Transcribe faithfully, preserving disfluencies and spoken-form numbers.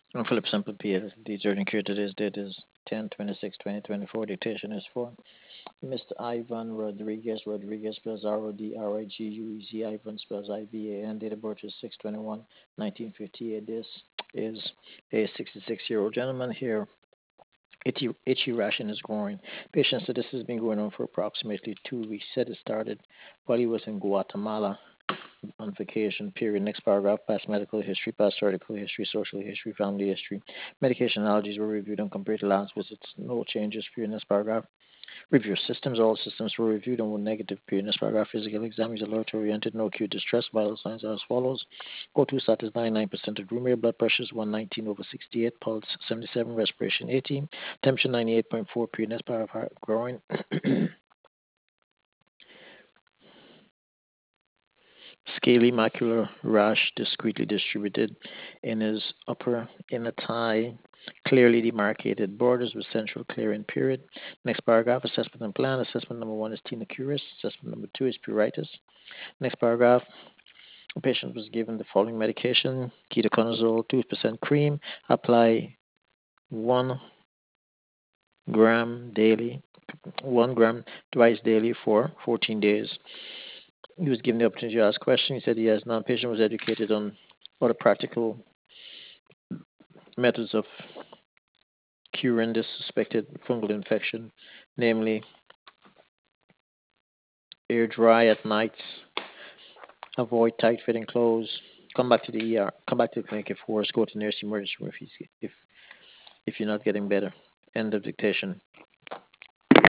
I'm Philip Semple P L. The journey here today's date is ten twenty-six twenty twenty-four. Dictation is for Mister Ivan Rodriguez. Rodriguez spells R O D R I G U E Z. Ivan spells I V A N. Date of birth is six twenty-one nineteen fifty-eight. This is a sixty-six year old gentleman here. Itchy, itchy ration is growing. Patient said this has been going on for approximately two weeks. Said it started while he was in Guatemala on vacation, period. Next paragraph, past medical history, past surgical history, social history, family history. Medication allergies were reviewed and compared to last visits. No changes, period. Next paragraph. Review systems. All systems were reviewed and were negative, period. Next paragraph. Physical exam is alert oriented. No acute distress. Vital signs are as follows. O two status ninety-nine percent of room air. Blood pressure is one nineteen over sixty-eight. Pulse seventy-seven. Respiration eighteen. Temperature ninety-eight point four, period. Next paragraph. Heart growing. Scaly macular rash discretely distributed in his upper inner thigh, clearly demarcated borders with central clearing period. Next paragraph, assessment and plan. Assessment number one is tenocuris. Assessment number two is pruritus. Next paragraph, the patient was given the following medication: ketoconazole, two percent cream. Apply one gram daily, one gram twice daily for fourteen days. He was given the opportunity to ask questions. He said yes. Now, patient was educated on what are practical methods of curing this suspected fungal infection, namely air dry at night, avoid tight fitting clothes, come back to the E R, come back to the clinic if worse, go to nurse emergency room if, if, if you're not getting better. End of dictation.